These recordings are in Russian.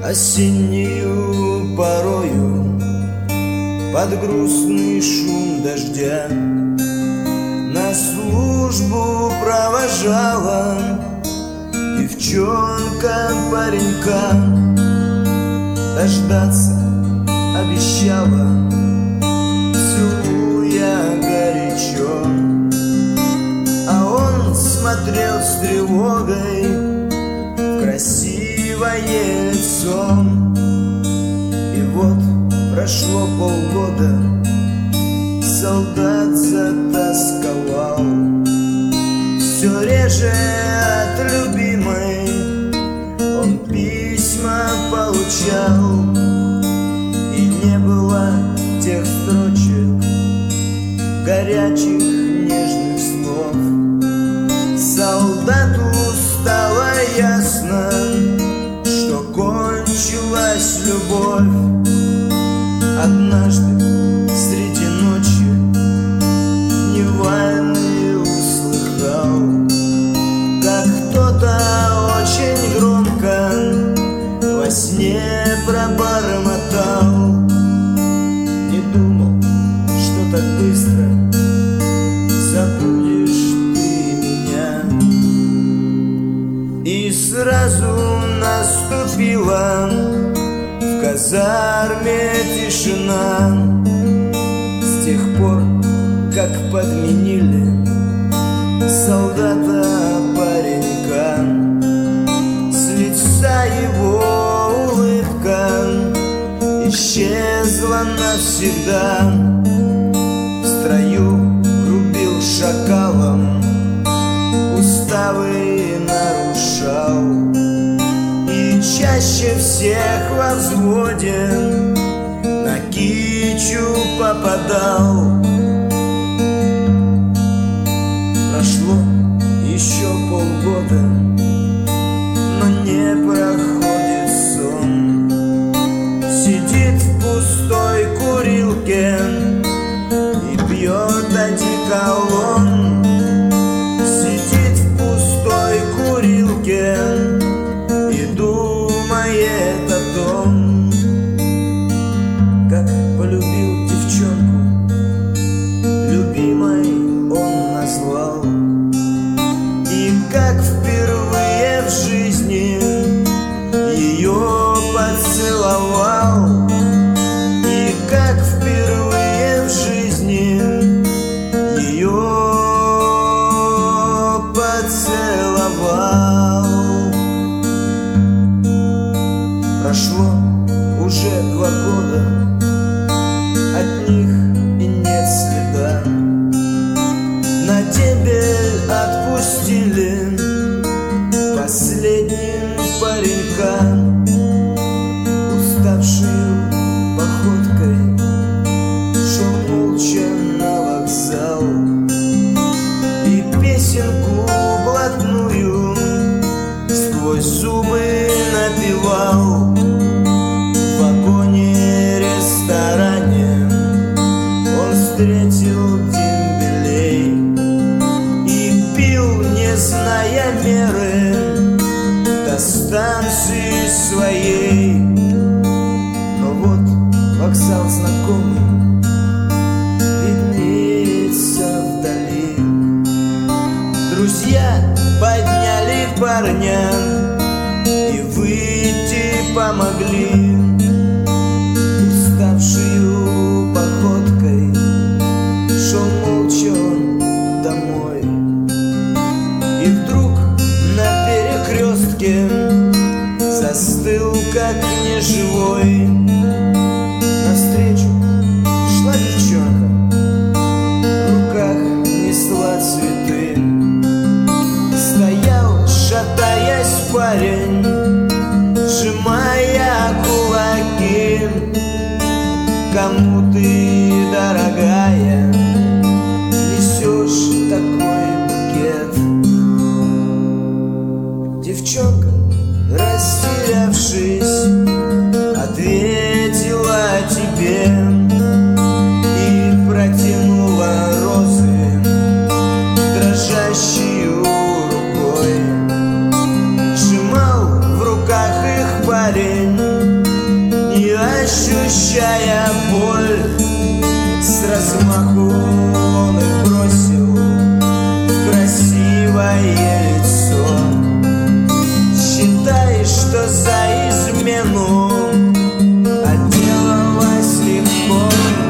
Осеннею порою под грустный шум дождя на службу провожала девчонка паренька. Дождаться обещала, целуя горячо, а он смотрел с тревогой в красивое лицо. И вот прошло полгода, солдат затасковал, все реже от любимой он письма получал. И не было тех строчек, горячих нежных слов. Солдату стало ясно, что кончилась любовь. Однажды среди ночи невольный услыхал, как кто-то очень громко во сне пробормотал. Не думал, что так быстро забудешь ты меня. И сразу наступила в казарме тишина. С тех пор, как подменили солдата паренька, с лица его улыбка исчезла навсегда. В строю рубил шакалом, уставы нарушал, и чаще всех во взводе на кичу попадал. Прошло еще полгода, но не проходит сон. Сидит в пустой курилке и пьет одеколон. Сидит в пустой курилке и думает о том, как полюбил девчонку, любимой он назвал. И как впервые в жизни ее поцеловал. И как впервые в жизни ее поцеловал. Прошло уже 2 года, от них и нет следа. На небе отпустили последним паренька. Уставшую походкой шел молча на вокзал, и песенку блатную сквозь зубы напевал. В вагоне-ресторане он встретил дембелей и пил, не зная меры, до станции своей. Но вот вокзал знакомый виднеется вдали. Друзья подняли парня и выйти помогли. Уставшую походкой шел молча он домой. И вдруг на перекрестке застыл, как неживой. Навстречу шла девчонка, в руках несла цветы. Стоял, шатаясь, парень, сжимая кулаки. Кому ты, дорогая, несешь такой букет? Девчонка, растерявшись, ответила тебе и протянула розы дрожащую рукой. Сжимал в руках их парень, Ощущая боль, с размаху он их бросил в красивое лицо. Считай, что за измену отделалась легко.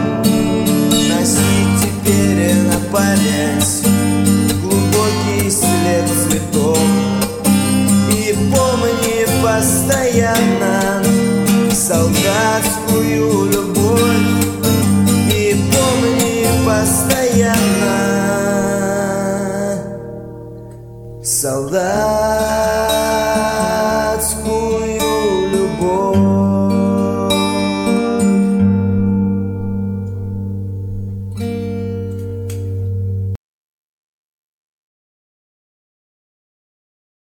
Носи теперь на память глубокий след цветов. И помни постоянно солдатскую любовь. И помни постоянно солдатскую